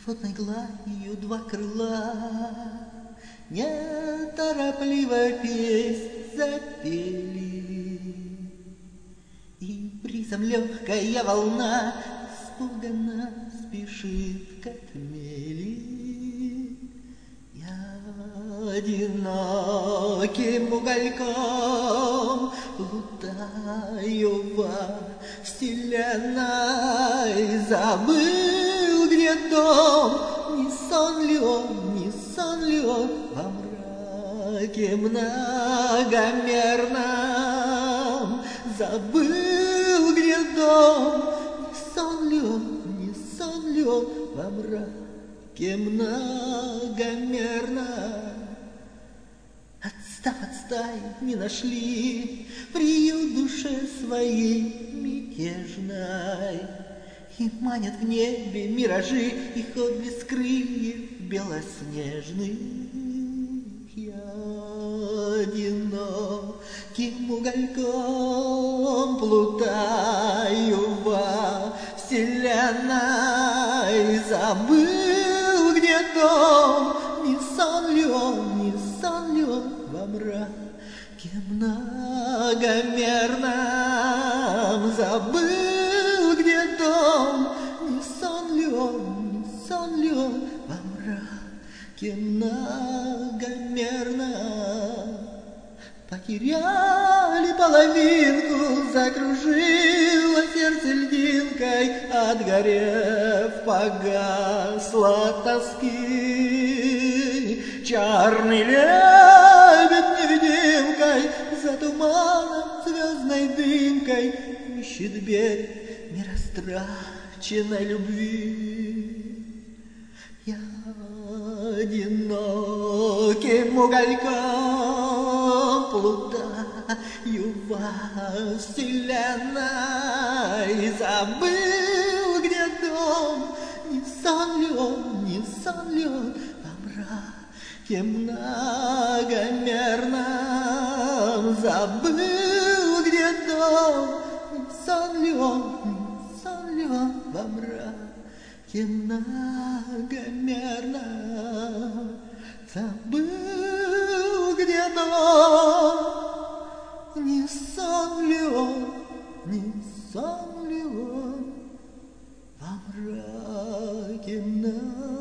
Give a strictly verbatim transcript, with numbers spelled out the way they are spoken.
Водной гладью два крыла неторопливо песнь запели, и бризом легкая волна испуганно спешит к отмели. Я одиноким угольком плутаю во вселенной, забыл, где дом, не сон ли он, не сон ли он во мраке многомерном, забыл, где дом, не сон ли он, не сон ли он во мраке многомерном. Отстав от стаи, не нашли приют душе своей мятежной, и манят в небе миражи, их отблеск крыльев белоснежных. Я одиноким угольком плутаю во вселенной, забыл, где дом, не сон ли он, не сон ли он во мраке многомерном, забыл, где дом, не сон ли он, не сон ли он во мраке многомерном. Потеряли половинку, закружило сердце льдинкой, отгорев погасла тоски. Черный лебедь невидимкой за туманом звездной дымкой ищет берег нерастраченной любви. Я одиноким угольком плутаю во вселенной, забыл, где дом, не сон ли он, не сон ли он во мраке многомерном, забыл, где дом, не сон ли он, не сон ли он во мраке многомерном, забыл, где дом, не сон ли он, не сон ли он во мраке многомерном.